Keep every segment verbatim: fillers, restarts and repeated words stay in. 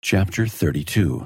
Chapter thirty-two.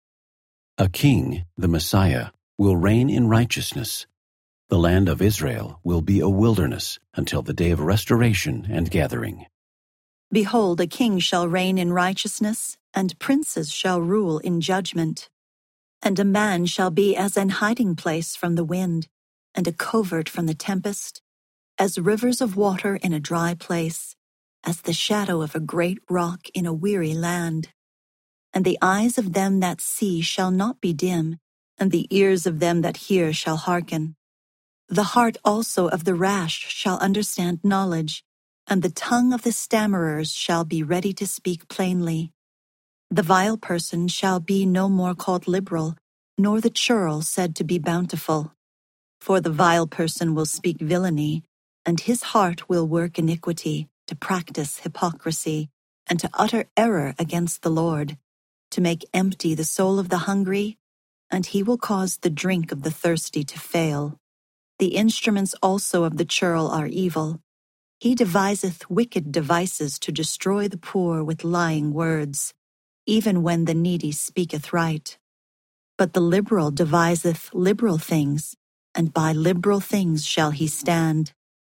A king, the Messiah, will reign in righteousness. The land of Israel will be a wilderness until the day of restoration and gathering. Behold, a king shall reign in righteousness, and princes shall rule in judgment. And a man shall be as an hiding place from the wind, and a covert from the tempest, as rivers of water in a dry place, as the shadow of a great rock in a weary land. And the eyes of them that see shall not be dim, and the ears of them that hear shall hearken. The heart also of the rash shall understand knowledge, and the tongue of the stammerers shall be ready to speak plainly. The vile person shall be no more called liberal, nor the churl said to be bountiful. For the vile person will speak villainy, and his heart will work iniquity, to practice hypocrisy, and to utter error against the Lord, to make empty the soul of the hungry, and he will cause the drink of the thirsty to fail. The instruments also of the churl are evil. He deviseth wicked devices to destroy the poor with lying words, even when the needy speaketh right. But the liberal deviseth liberal things, and by liberal things shall he stand.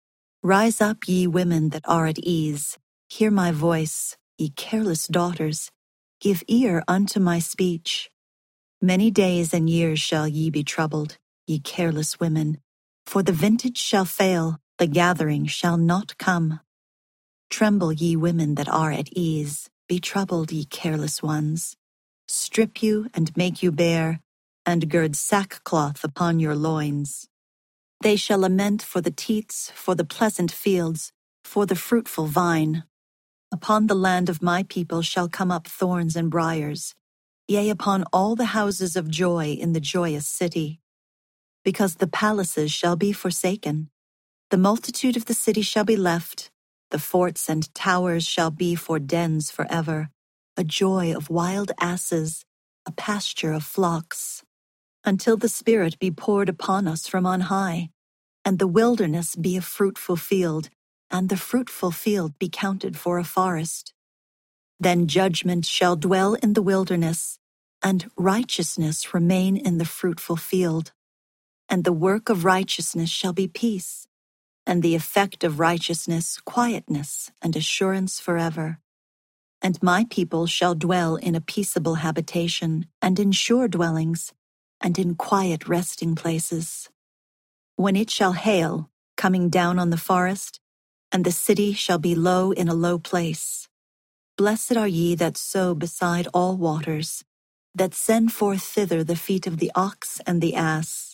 Rise up, ye women that are at ease, hear my voice, ye careless daughters, give ear unto my speech. Many days and years shall ye be troubled, ye careless women, for the vintage shall fail, the gathering shall not come. Tremble, ye women that are at ease, be troubled, ye careless ones. Strip you and make you bare, and gird sackcloth upon your loins. They shall lament for the teats, for the pleasant fields, for the fruitful vine. Upon the land of my people shall come up thorns and briars, yea, upon all the houses of joy in the joyous city. Because the palaces shall be forsaken, the multitude of the city shall be left, the forts and towers shall be for dens forever, a joy of wild asses, a pasture of flocks, until the Spirit be poured upon us from on high, and the wilderness be a fruitful field, and the fruitful field be counted for a forest. Then judgment shall dwell in the wilderness, and righteousness remain in the fruitful field. And the work of righteousness shall be peace, and the effect of righteousness quietness and assurance forever. And my people shall dwell in a peaceable habitation, and in sure dwellings, and in quiet resting places. When it shall hail, coming down on the forest, and the city shall be low in a low place. Blessed are ye that sow beside all waters, that send forth thither the feet of the ox and the ass,